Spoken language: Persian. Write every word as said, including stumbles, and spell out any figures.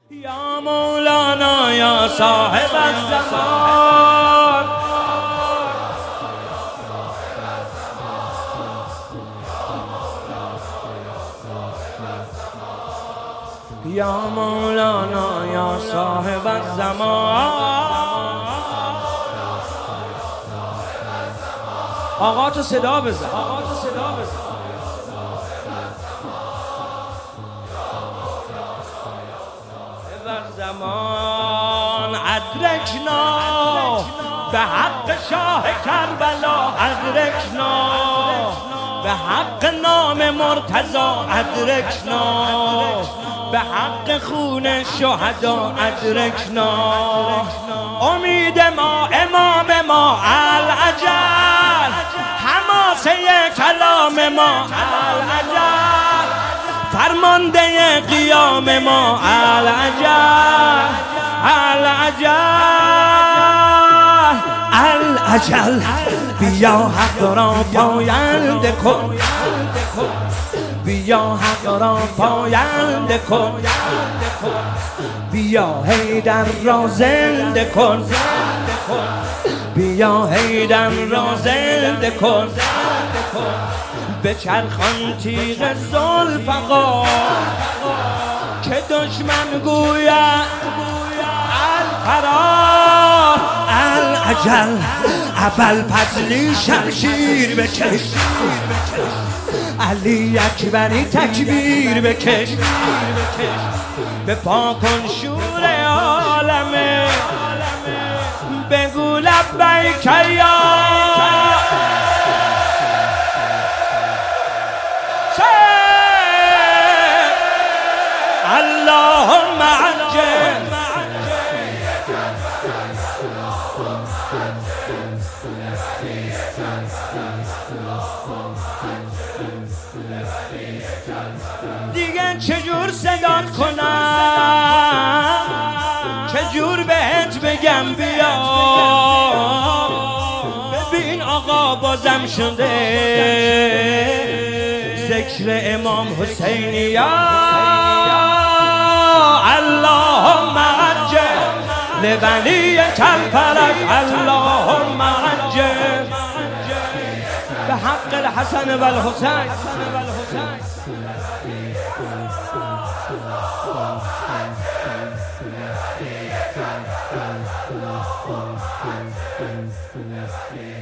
یا مولانا یا صاحب الزمان، یا مولانا یا صاحب الزمان. آقا تو صدا بزن، آقا تو صدا بزن. زمان ادرکنا به حق شاه کربلا، ادرکنا به حق نام مرتضی، ادرکنا به حق خون شهدا، ادرکنا امید ما امام ما العجل، حماسه کلام ما العجل، فرمانده قیام ما العجل العجل العجل. بیا حق را پاینده کن، بیا حق را پاینده کن، بیا حیدر را زنده کن، بیا حیدر را زنده کن. بچرخان تیغ ذوالفقار که دشمن گوید الفرار، العجل ابوالفضلی شمشیر بکش، علی اکبری تکبیر بکش، بپا کن شور عالمه، بگو لبیک یا اللهم عجل. دیگه چجور صدات کنم، چجور بهت بگم بیا، ببین آقا بازم شده ذکر امام حسینی. یا اللهم عجل لولی الفرج، اللهم عجل به حق الحسن و الحسین. Yeah.